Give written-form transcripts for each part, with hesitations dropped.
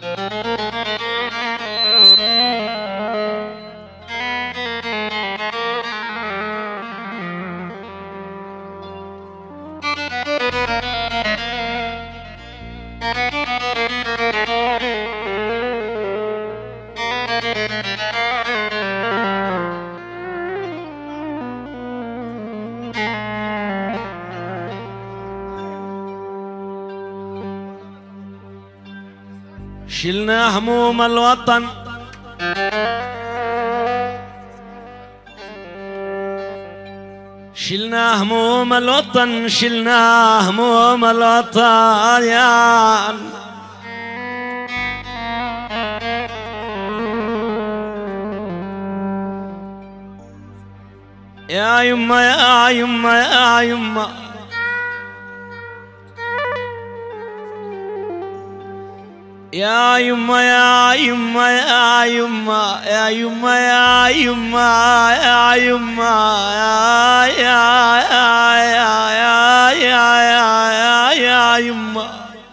شلنا هموم الوطن شلنا هموم الوطن شلنا هموم الوطن يا يما يا يما يا يما يا يما يا يما يا يما يا يما يا يما يا يما يا يا يما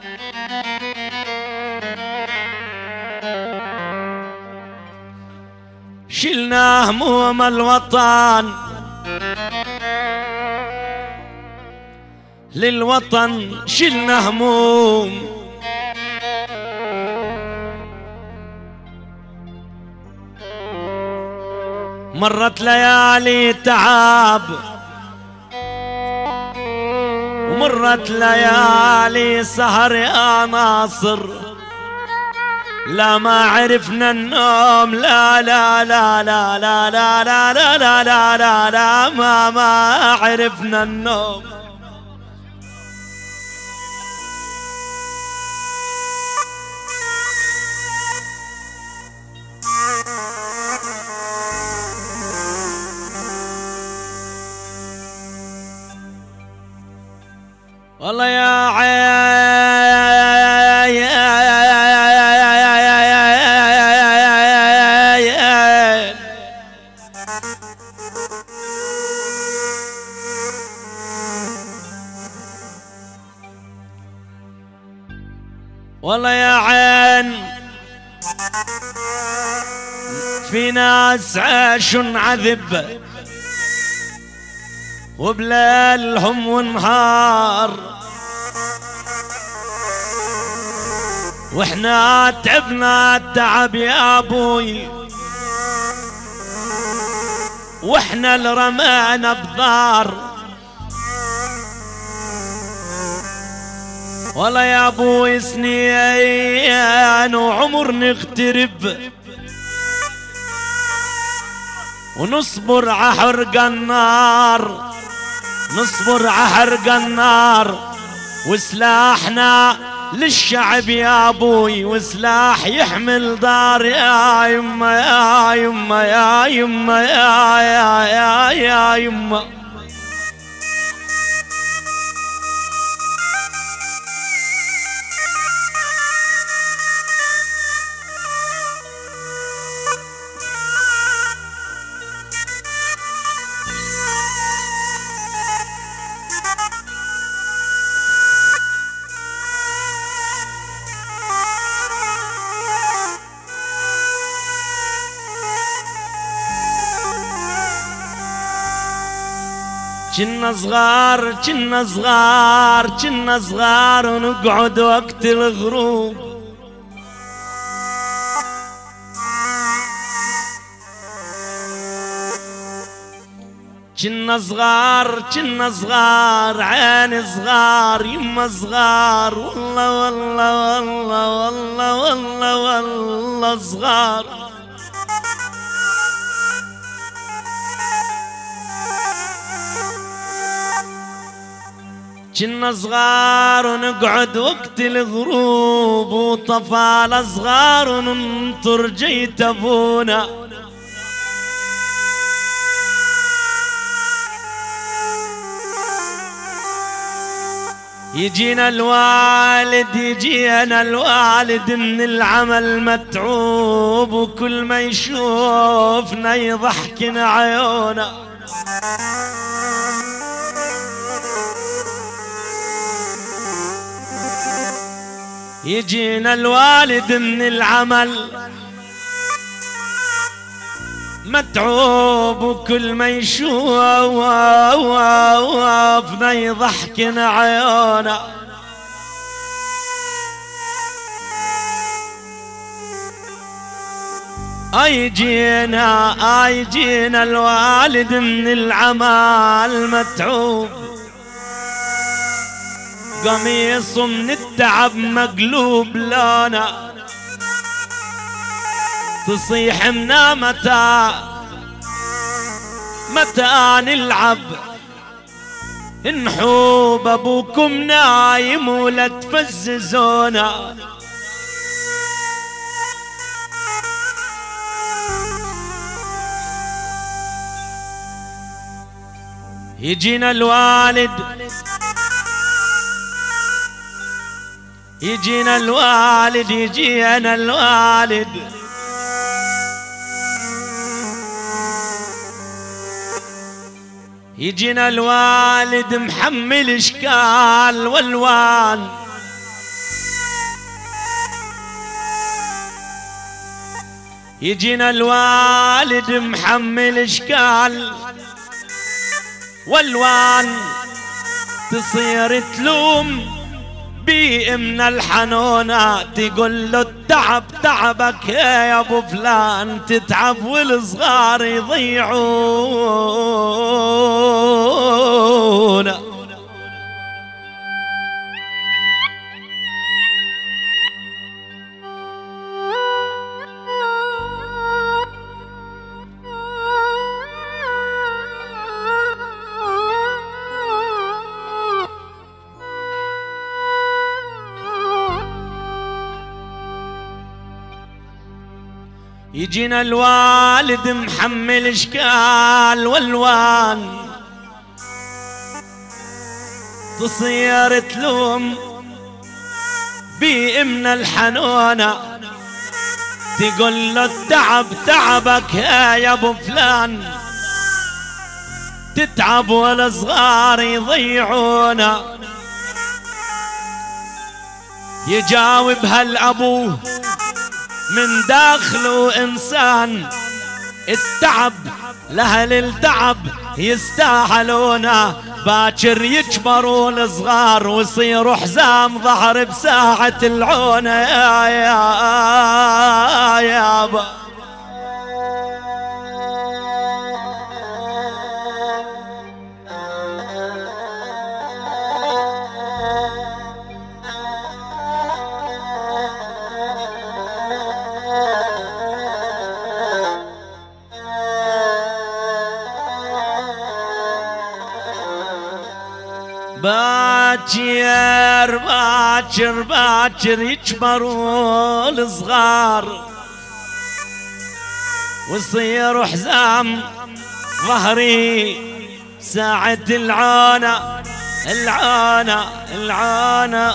شلنا هموم الوطن للوطن شلنا هموم مرت ليالي تعب ومرت ليالي سهر يا ناصر لا ما عرفنا النوم لا لا لا لا لا لا لا لا لا لا لا لا ما عرفنا النوم والله يا عين والله يا عين في ناس عاشوا عذب وبليلهم ونهار واحنا تعبنا التعب يا ابوي واحنا اللي رمينا بضار والله يا ابوي سنين وعمر نغترب ونصبر عحرق النار نصبر عحرق النار وسلاحنا للشعب يا ابوي وسلاح يحمل دار يا يما يا يما يا يما يا يما كنا صغار كنا صغار كنا صغار ونقعد وقت الغروب كنا صغار كنا صغار عيني صغار يما صغار والله والله والله والله والله والله صغار كنا صغار ونقعد وقت الغروب وطفال صغار وننطر جيت ابونا يجينا الوالد من العمل متعوب وكل ما يشوفنا يضحكنا عيونا يجينا الوالد من العمل متعوب، وكل ما يشوفنا يضحكنا عيونه. يجينا الوالد من العمل متعوب، قميص من التعب مقلوب لونه، تصيح منا متى نلعب نحوب، ابوكم نايم ولا تفززونا. يجينا الوالد يجينا الوالد يجينا الوالد يجينا الوالد محمل اشكال والوان، يجينا الوالد محمل اشكال والوان، تصير تلوم بي من الحنونة، تقول له التعب تعبك يا ابو فلان، تتعب والصغار يضيعون. يجينا الوالد محمل اشكال والوان، تصير تلوم بي من الحنونة، تقول له التعب تعبك يا ابو فلان، تتعب والصغار يضيعونا. يجاوبها الابو من داخله انسان، التعب لاهل التعب يستاهلونه، باكر يكبروا الصغار ويصيروا حزام ظهر بساعة العونة. يا يابا باكر باكر باكر يكبروا الصغار ويصيروا حزام ظهري ساعة العانة العانة العانة.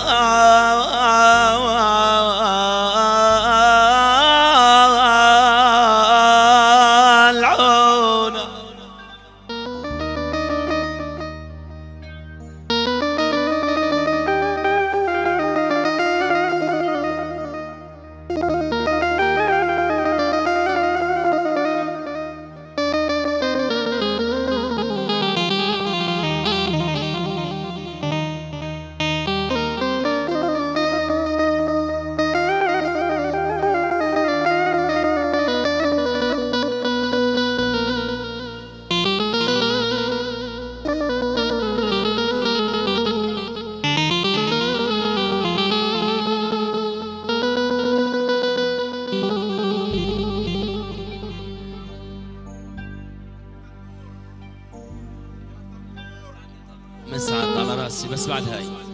مسعد على راسي بس بعد هاي